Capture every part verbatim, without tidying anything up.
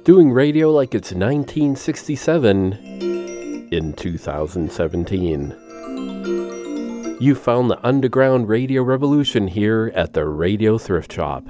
doing radio like it's nineteen sixty-seven in two thousand seventeen. You found the underground radio revolution here at the Radio Thrift Shop.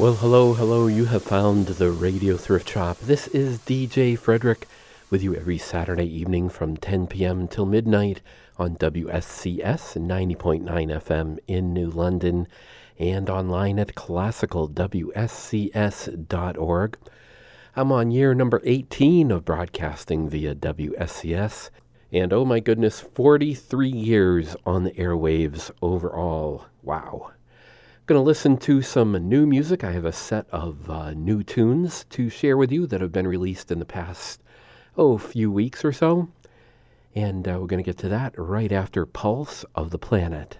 Well, hello, hello. You have found the Radio Thrift Shop. This is D J Frederick with you every Saturday evening from ten p.m. till midnight on W S C S ninety point nine F M in New London and online at classical w s c s dot org. I'm on year number eighteen of broadcasting via W S C S, and oh my goodness, forty-three years on the airwaves overall. Wow. Going to listen to some new music. I have a set of uh, new tunes to share with you that have been released in the past, oh, few weeks or so. And uh, we're going to get to that right after Pulse of the Planet.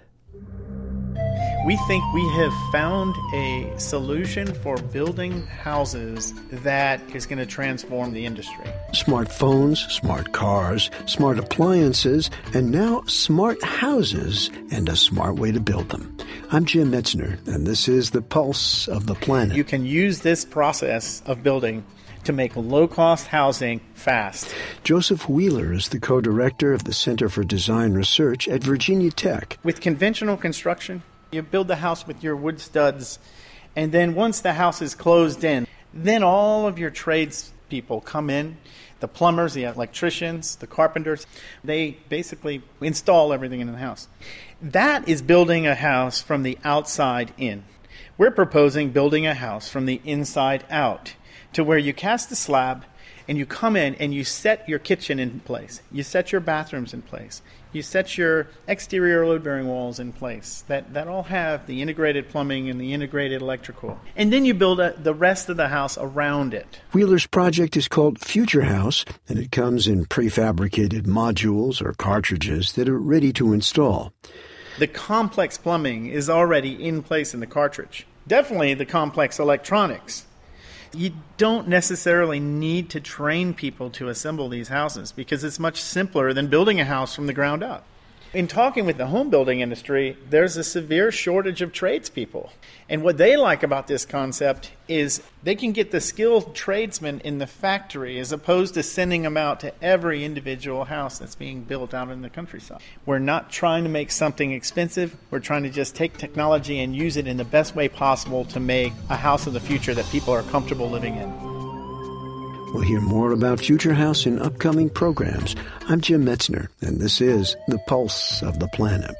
We think we have found a solution for building houses that is going to transform the industry. Smartphones, smart cars, smart appliances, and now smart houses and a smart way to build them. I'm Jim Metzner, and this is the Pulse of the Planet. You can use this process of building to make low-cost housing fast. Joseph Wheeler is the co-director of the Center for Design Research at Virginia Tech. With conventional construction, you build the house with your wood studs, and then once the house is closed in, then all of your tradespeople come in, the plumbers, the electricians, the carpenters. They basically install everything in the house. That is building a house from the outside in. We're proposing building a house from the inside out, to where you cast a slab and you come in and you set your kitchen in place. You set your bathrooms in place. You set your exterior load-bearing walls in place that, that all have the integrated plumbing and the integrated electrical. And then you build a, the rest of the house around it. Wheeler's project is called Future House, and it comes in prefabricated modules or cartridges that are ready to install. The complex plumbing is already in place in the cartridge. Definitely the complex electronics. You don't necessarily need to train people to assemble these houses because it's much simpler than building a house from the ground up. In talking with the home building industry, there's a severe shortage of tradespeople. And what they like about this concept is they can get the skilled tradesmen in the factory as opposed to sending them out to every individual house that's being built out in the countryside. We're not trying to make something expensive. We're trying to just take technology and use it in the best way possible to make a house of the future that people are comfortable living in. We'll hear more about Future House in upcoming programs. I'm Jim Metzner, and this is the Pulse of the Planet.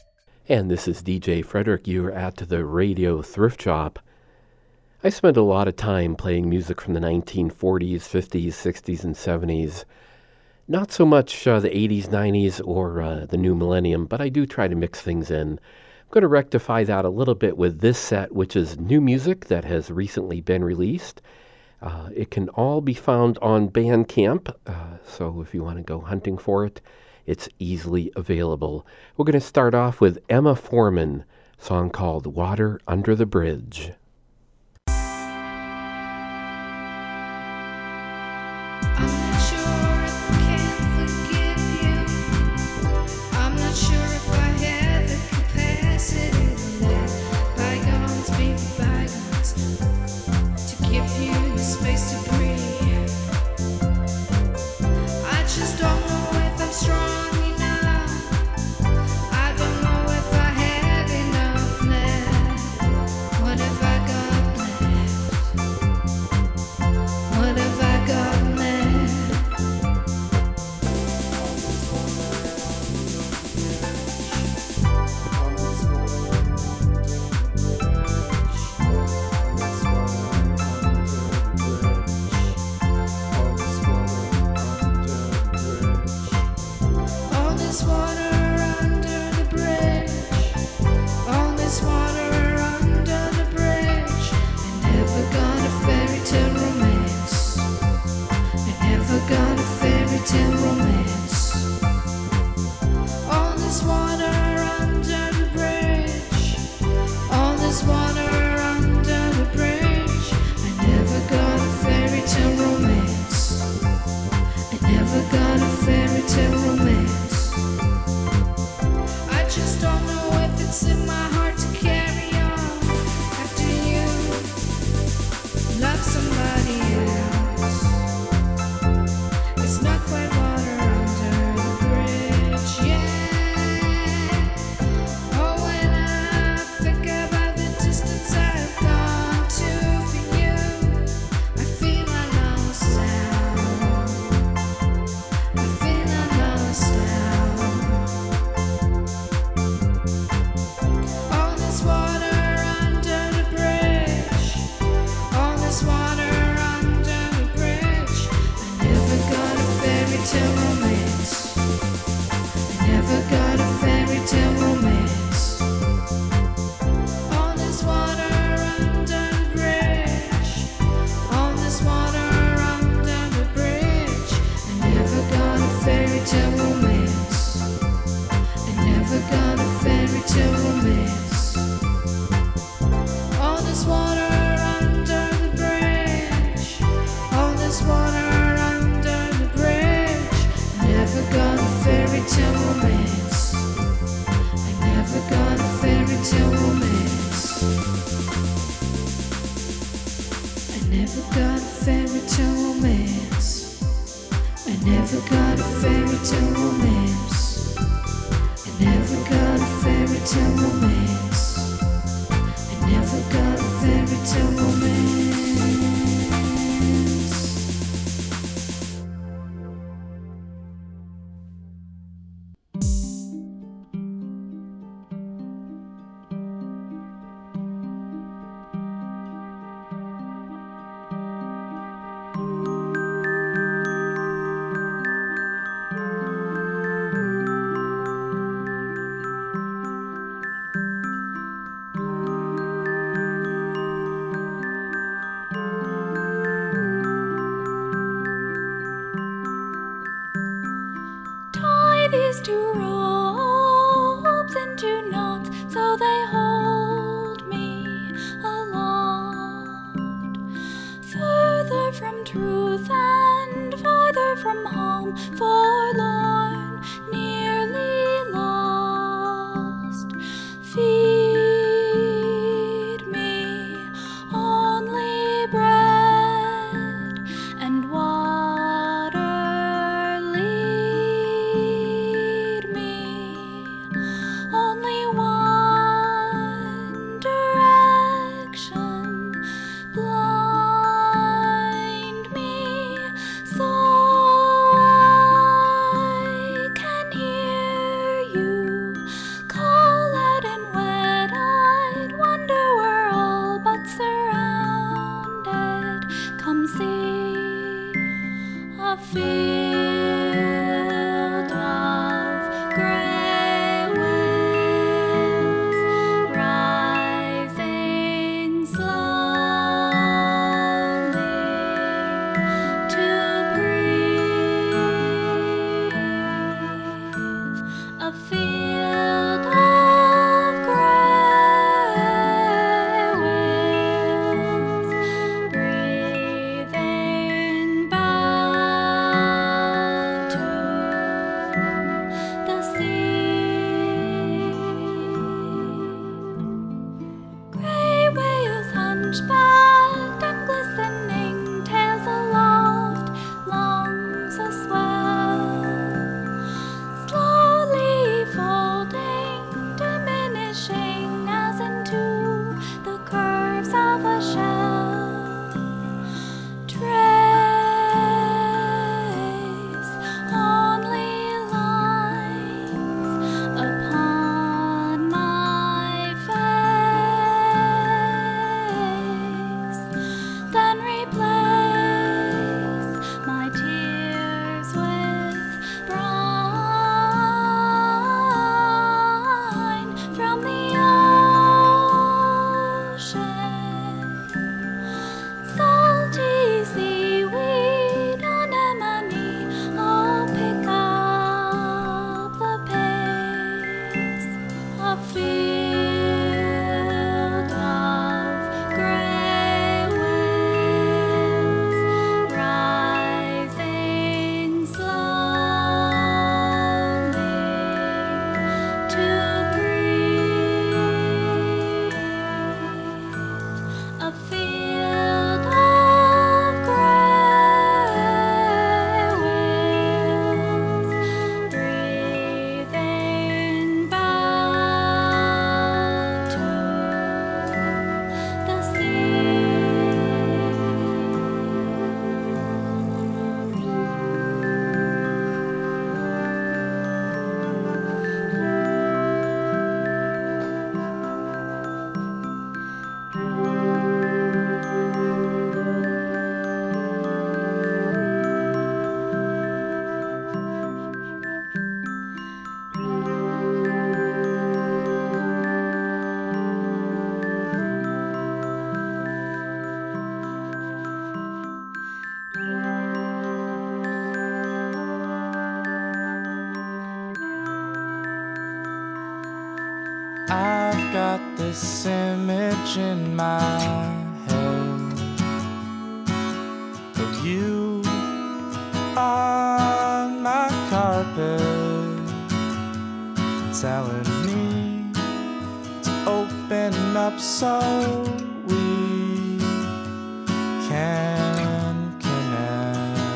And this is D J Frederick. You're at the Radio Thrift Shop. I spent a lot of time playing music from the nineteen forties, fifties, sixties, and seventies. Not so much uh, the eighties, nineties, or uh, the new millennium, but I do try to mix things in. I'm going to rectify that a little bit with this set, which is new music that has recently been released. Uh, it can all be found on Bandcamp, uh, so if you want to go hunting for it, it's easily available. We're going to start off with Emma Foreman, a song called Water Under the Bridge. If I never got a fairy tale romance. I never got a fairy tale romance. I never got a fairy tale romance. I never got a fairy tale romance. These two ropes into knots so they hold me aloft, further from truth and farther from home, forlorn, nearly lost. Feed me only bread and water. Field of grey whales rising slowly to breathe. A field of grey whales breathing back the sea. Grey whales hunchbacked and glistening, tails aloft, lungs aswell, slowly folding, diminishing as into the curves of a shell. Trace only lines upon my face, then replace my tears with brine from the ocean. Salty seaweed, anemone, I'll pick up the pace. A field of grey whales rising slowly to breathe. A field of grey whales breathing back to the sea. I've got this image in my head of you on my carpet, telling me to open up so we can can connect.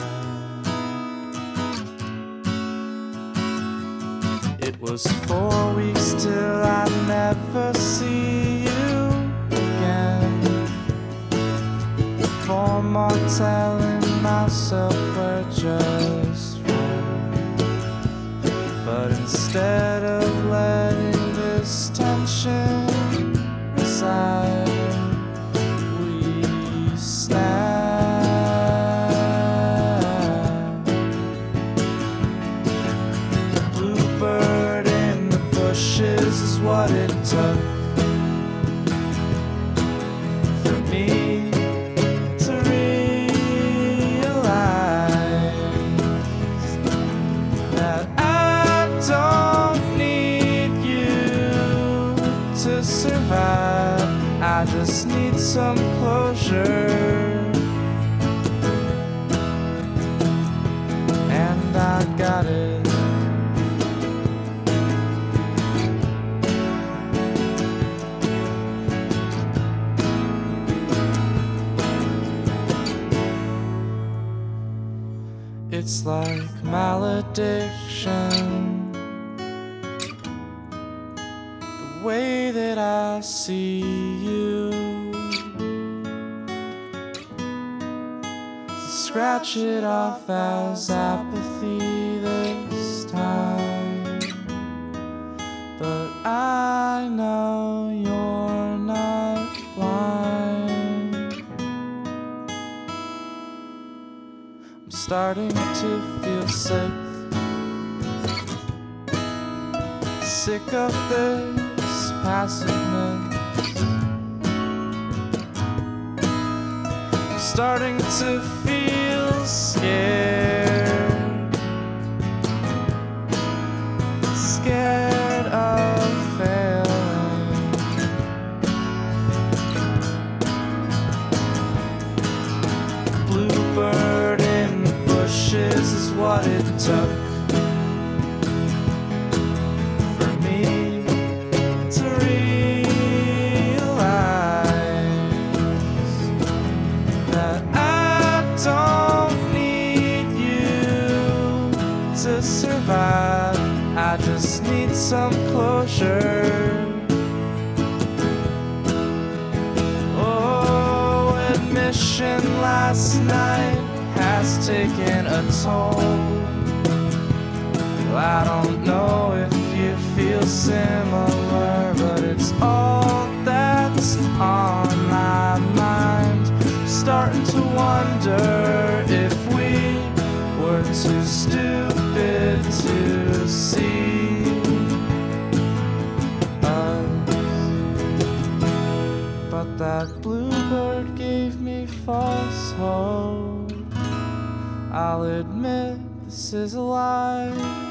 It was four weeks till I never see you again. Four more telling myself we're just friends. But instead of letting this tension reside, we snap. The bluebird in the bushes is what it took for me to realize that I don't need you to survive. I just need some closure, and I got it. It's like malediction, the way that I see you. Scratch it off as apathy this time, but I know you're not blind. I'm starting to feel sick, sick of this passiveness. I'm starting to feel scared, scared of failing. Bluebird in the bushes is what it took for me to realize that I don't need you to survive. I just need some closure. Oh, admission last night has taken a toll. Well, I don't know if you feel similar, but it's all that's on my mind. I'm starting to wonder if we were too stupid to see us. But that bluebird gave me false hope. I'll admit this is a lie.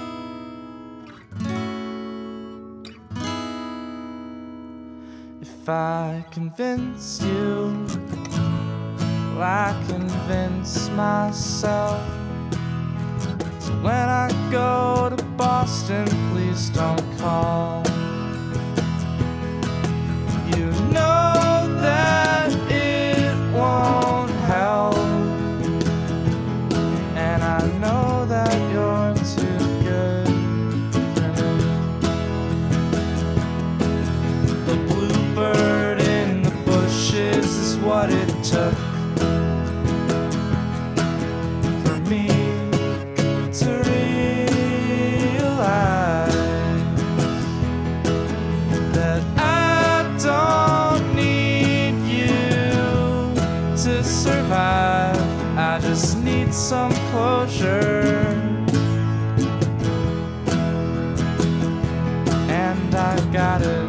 If I convince you, well, I convince myself. So when I go to Boston, please don't call. You know that it won't help, and I know that you're too good for me. The bluebird in the bushes is what it took for me to realize that I don't need you to survive. I just need some closure, and I got it.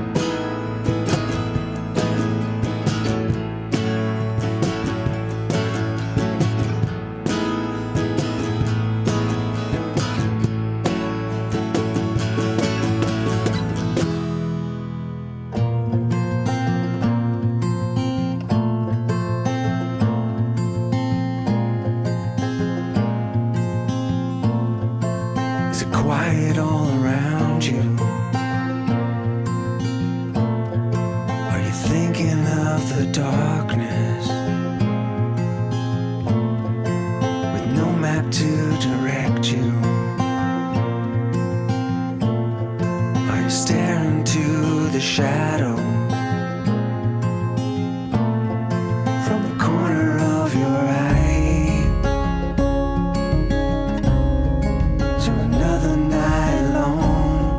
Is it quiet all around you? Are you thinking of the darkness? map to direct you? Are you staring to the shadow from the corner of your eye to another night alone?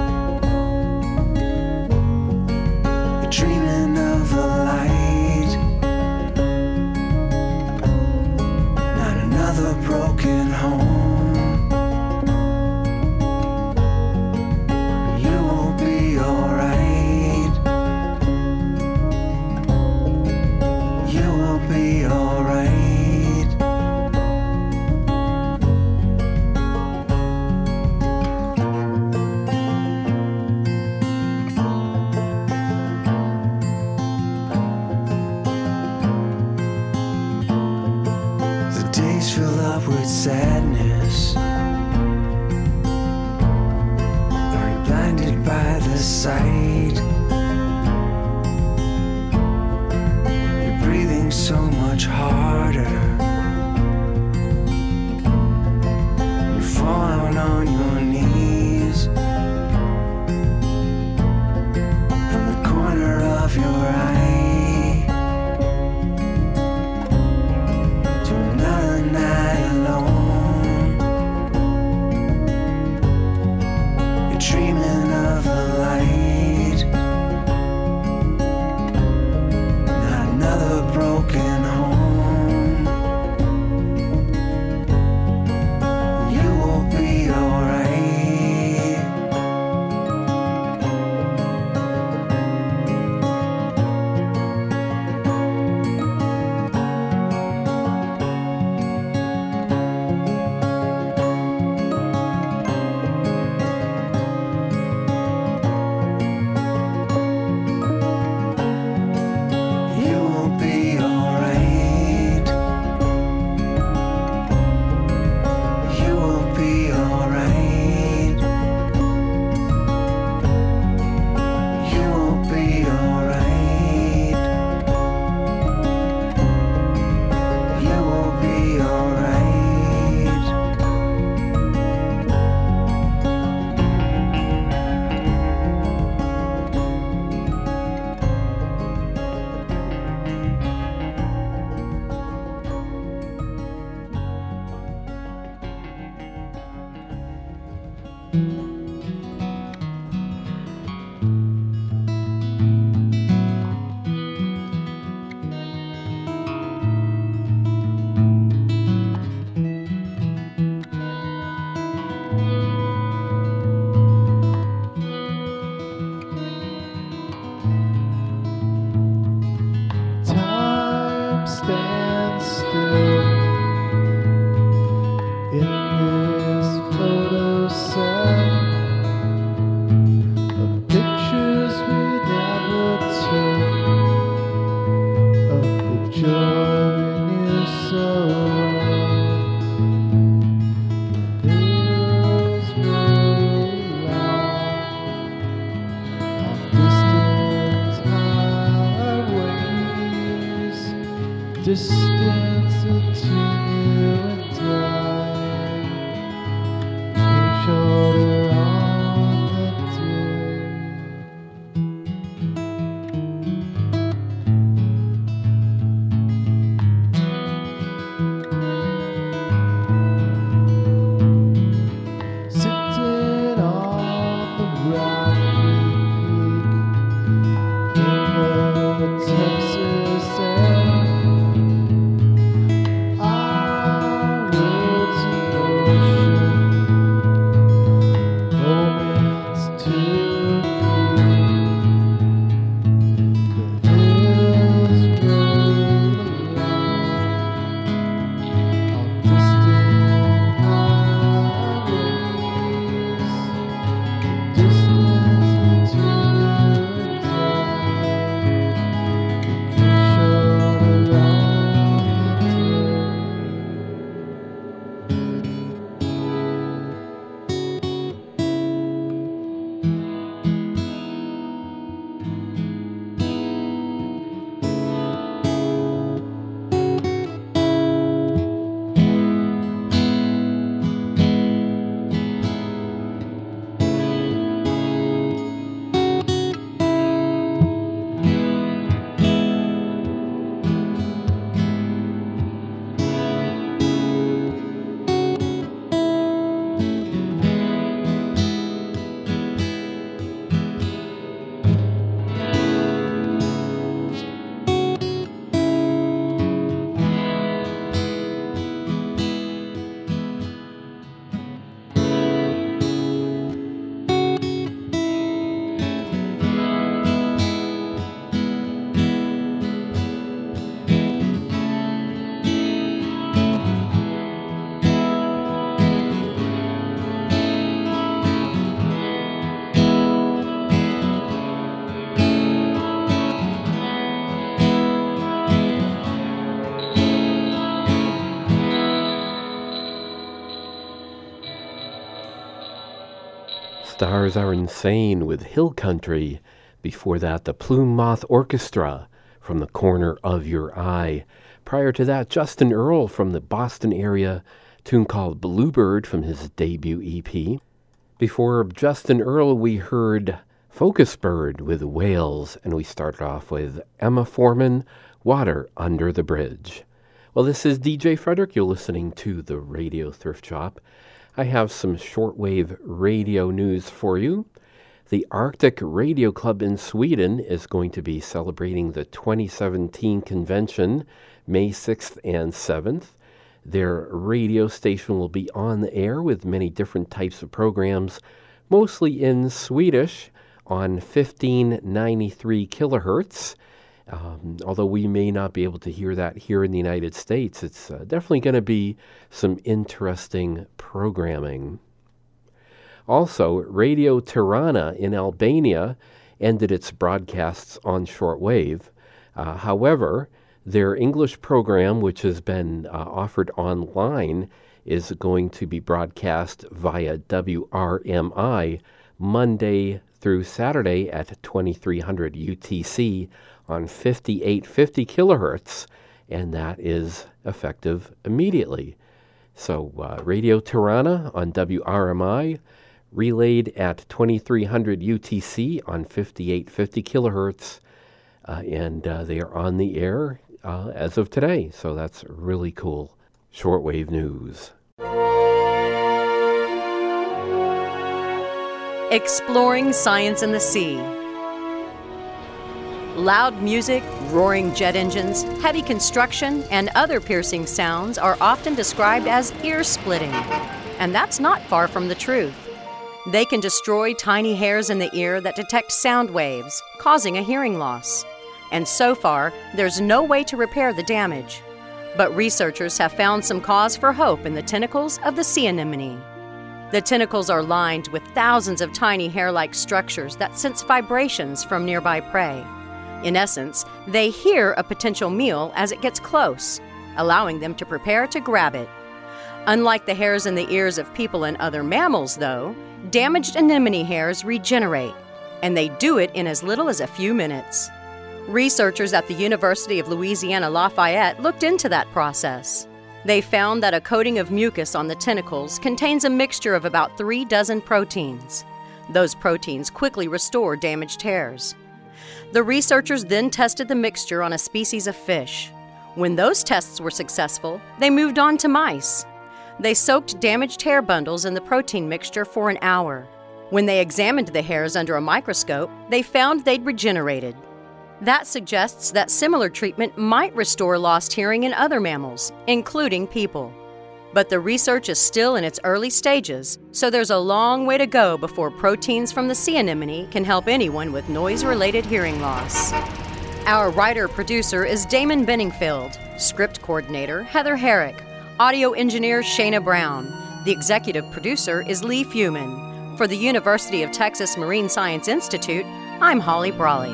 You're dreaming of the light, not another broken home. You will be alright. You will be alright. The days fill up with sadness. Are you blinded by the sight? You're breathing so much harder. You're falling on your knees from the corner of your eye to another night alone. You're dreaming of the light, not another broken home. You will be alright. You will be alright. You will be alright. You will be alright. You will be alright. Time stands still in this photo set of pictures we never took, of the joy we knew so well. Those really long on distant highways, distance between you and I came shorter on the day. Sitting on the rocky peak in the Texas air, I Stars Are Insane with Hill Country. Before that, the Plume Moth Orchestra from The Corner of Your Eye. Prior to that, Justin Earle from the Boston area, a tune called Bluebird from his debut E P. Before Justin Earle, we heard Focus Bird with Whales, and we started off with Emma Foreman, Water Under the Bridge. Well, this is D J Frederick. You're listening to the Radio Thrift Shop. I have some shortwave radio news for you. The Arctic Radio Club in Sweden is going to be celebrating the twenty seventeen convention, May sixth and seventh. Their radio station will be on the air with many different types of programs, mostly in Swedish on fifteen ninety-three kilohertz. Um, although we may not be able to hear that here in the United States, it's uh, definitely going to be some interesting programming. Also, Radio Tirana in Albania ended its broadcasts on shortwave. Uh, however, their English program, which has been uh, offered online, is going to be broadcast via W R M I Monday through Saturday at twenty-three hundred U T C on fifty-eight fifty kilohertz, and that is effective immediately. So uh, Radio Tirana on W R M I, relayed at twenty-three hundred U T C on fifty-eight fifty kilohertz, uh, and uh, they are on the air uh, as of today, so that's really cool. Shortwave news. Exploring science in the sea. Loud music, roaring jet engines, heavy construction, and other piercing sounds are often described as ear-splitting. And that's not far from the truth. They can destroy tiny hairs in the ear that detect sound waves, causing a hearing loss. And so far, there's no way to repair the damage. But researchers have found some cause for hope in the tentacles of the sea anemone. The tentacles are lined with thousands of tiny hair-like structures that sense vibrations from nearby prey. In essence, they hear a potential meal as it gets close, allowing them to prepare to grab it. Unlike the hairs in the ears of people and other mammals, though, damaged anemone hairs regenerate, and they do it in as little as a few minutes. Researchers at the University of Louisiana Lafayette looked into that process. They found that a coating of mucus on the tentacles contains a mixture of about three dozen proteins. Those proteins quickly restore damaged hairs. The researchers then tested the mixture on a species of fish. When those tests were successful, they moved on to mice. They soaked damaged hair bundles in the protein mixture for an hour. When they examined the hairs under a microscope, they found they'd regenerated. That suggests that similar treatment might restore lost hearing in other mammals, including people. But the research is still in its early stages, so there's a long way to go before proteins from the sea anemone can help anyone with noise-related hearing loss. Our writer-producer is Damon Benningfield, script coordinator Heather Herrick, audio engineer Shayna Brown. The executive producer is Lee Fewman. For the University of Texas Marine Science Institute, I'm Holly Brawley.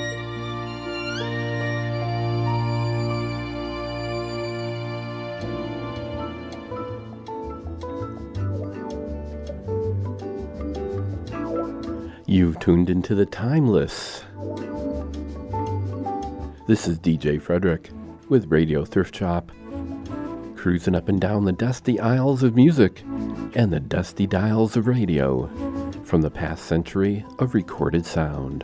You've tuned into the Timeless. This is D J Frederick with Radio Thrift Shop, cruising up and down the dusty aisles of music and the dusty dials of radio from the past century of recorded sound.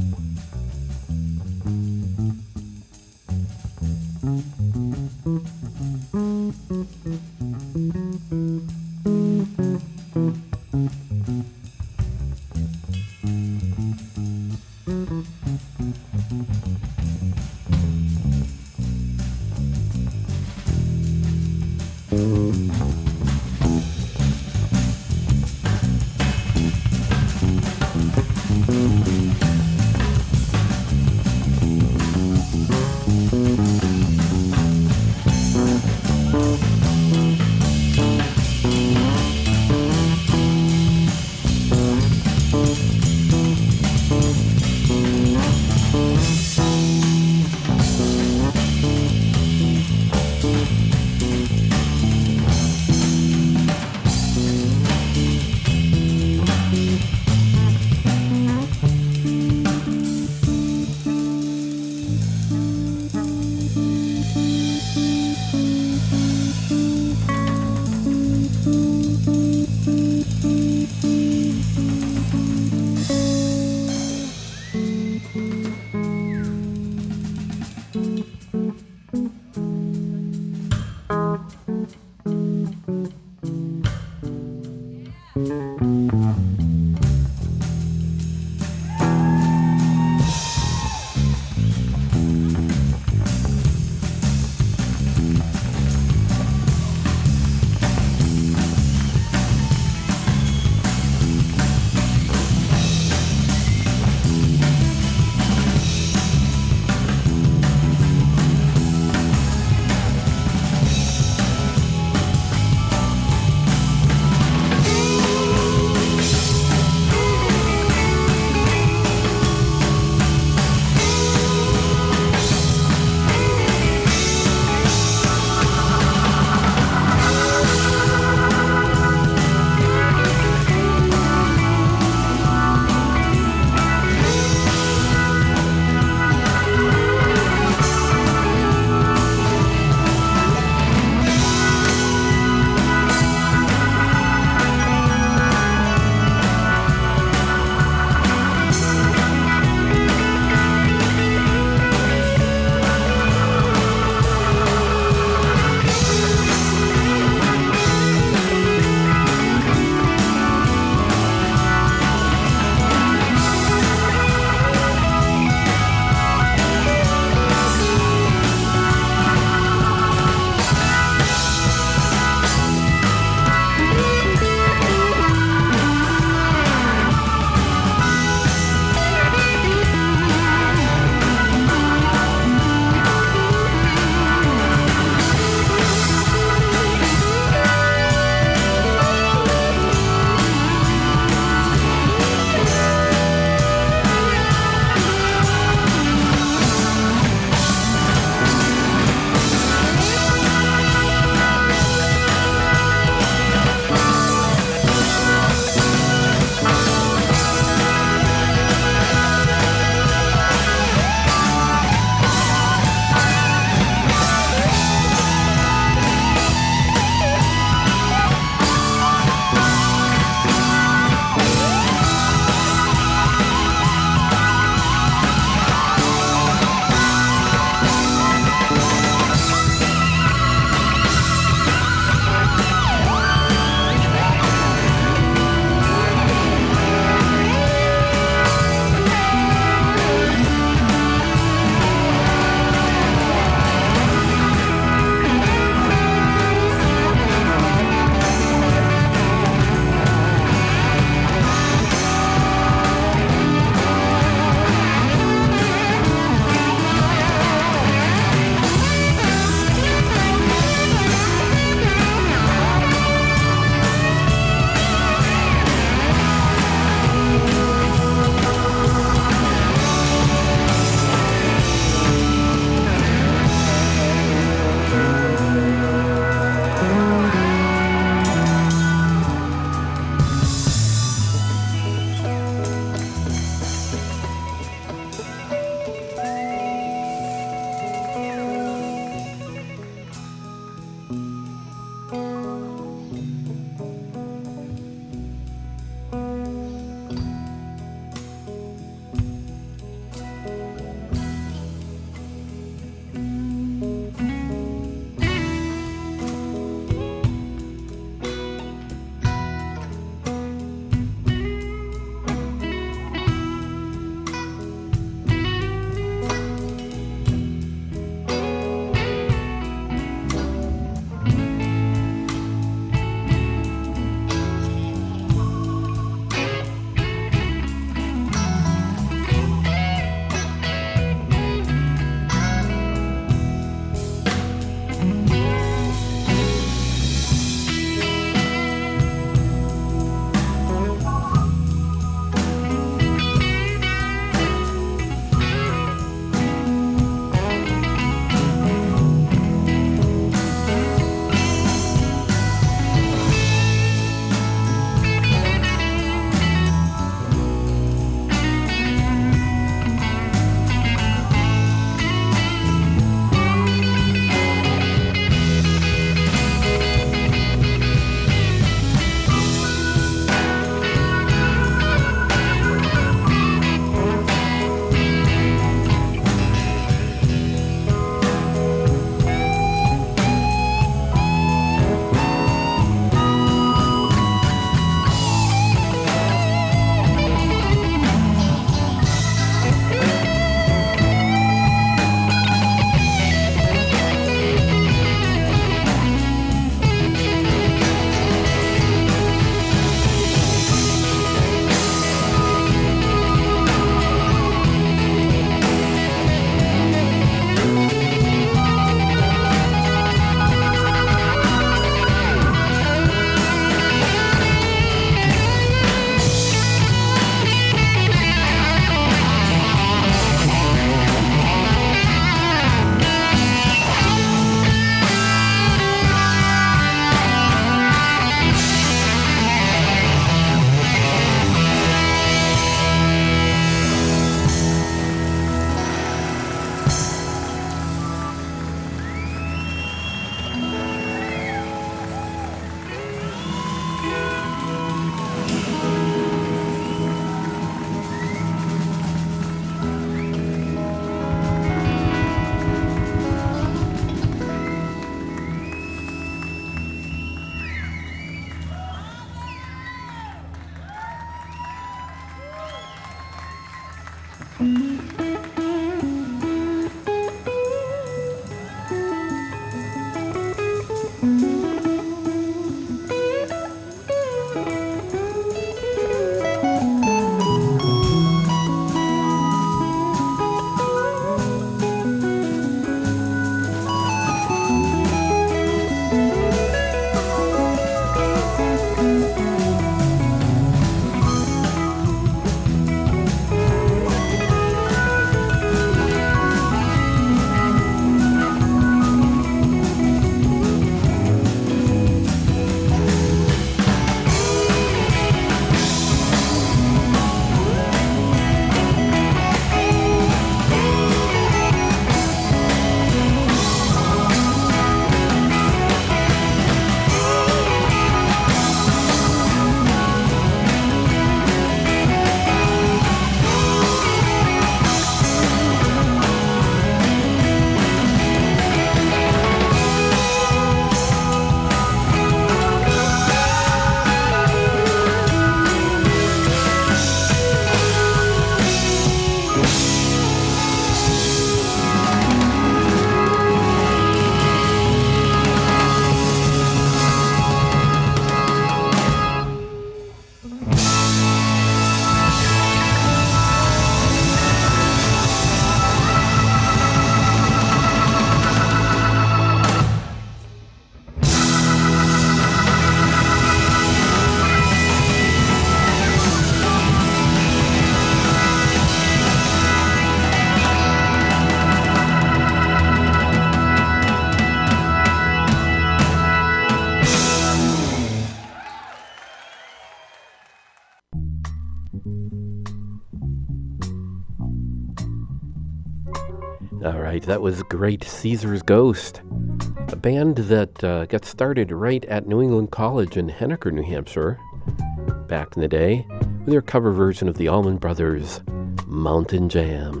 All right, that was Great Caesar's Ghost, a band that uh, got started right at New England College in Henniker, New Hampshire, back in the day, with their cover version of the Allman Brothers' Mountain Jam.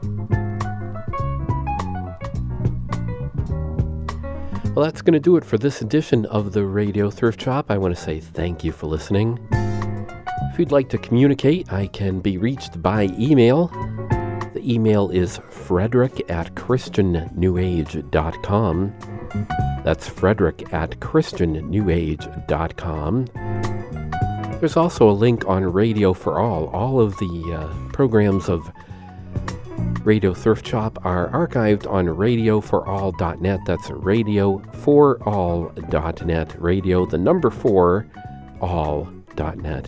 Well, that's going to do it for this edition of the Radio Thrift Shop. I want to say thank you for listening. If you'd like to communicate, I can be reached by email. The email is frederick at christian new age dot com. That's frederick at christian new age dot com. There's also a link on Radio for All. All of the uh, programs of Radio Thrift Shop are archived on radio for all dot net. That's radio for all dot net. Radio, the number four, all dot net.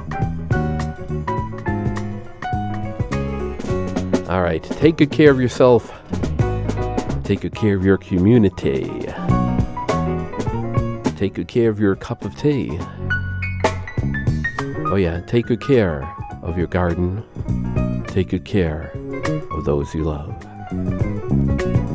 All right, take good care of yourself. Take good care of your community. Take good care of your cup of tea. Oh yeah, take good care of your garden. Take good care of those you love.